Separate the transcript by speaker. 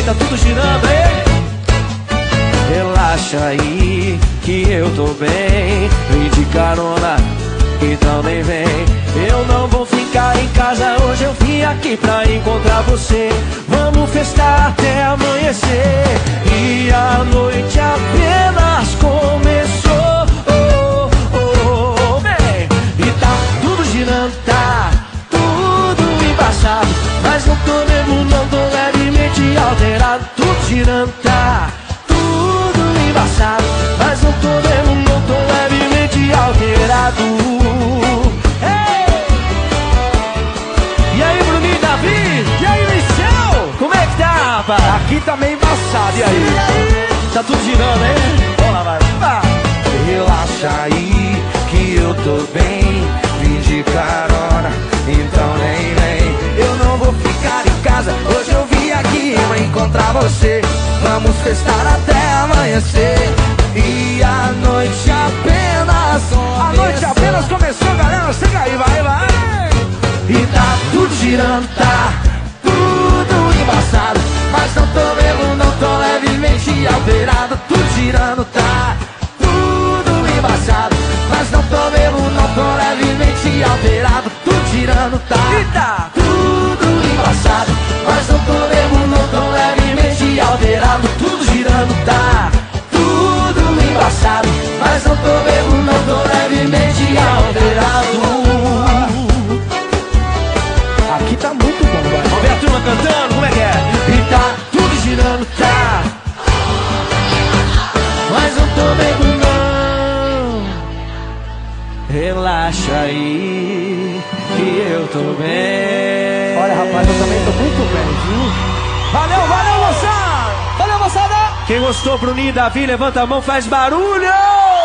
Speaker 1: tá tudo girando aí. Relaxa aí, que eu tô bem. Vem de carona, então nem vem. Eu não vou ficar em casa hoje, eu vim aqui pra encontrar você. Vamos festar até amanhecer. E a noite apenas começou. Oh, oh, oh, vem. E tá tudo girando, tá tudo embaçado, mas não tô mesmo, não tô levemente alterado. Tudo girando, tá tudo embaçado, mas não tô mesmo, não tô levemente alterado. E aí, Michel? Como é que tá, rapaz?
Speaker 2: Aqui tá meio embaçado, e aí?
Speaker 1: Tá tudo girando, hein?
Speaker 2: Vamos lá, vai. Relaxa aí, que eu tô bem. Vim de carona, então nem vem. Eu não vou ficar em casa, hoje eu vim aqui pra encontrar você. Vamos festar até amanhecer. E a noite apenas começou. A noite apenas começou, galera. Chega aí, vai, vai. E tá tudo girando, tá tudo embaçado, mas não tô mesmo, não tô levemente alterado. Tudo girando, tá tudo embaçado, mas não tô mesmo, não tô levemente alterado. Tudo girando, tá tudo embaçado, mas não tô mesmo, não tô levemente alterado. Tudo girando, tá tudo embaçado, mas não tô mesmo, não tô levemente alterado. Aqui tá muito bom, vai.
Speaker 1: Vamos ver a turma cantando, como é que é?
Speaker 2: E tá tudo girando, tá, mas não tô mesmo, não.
Speaker 1: Relaxa aí, que eu tô bem.
Speaker 2: Olha, rapaz, eu também tô muito bem, viu? Valeu, valeu, moçada! Valeu, moçada!
Speaker 1: Quem gostou, Bruninho e Davi, levanta a mão, faz barulho!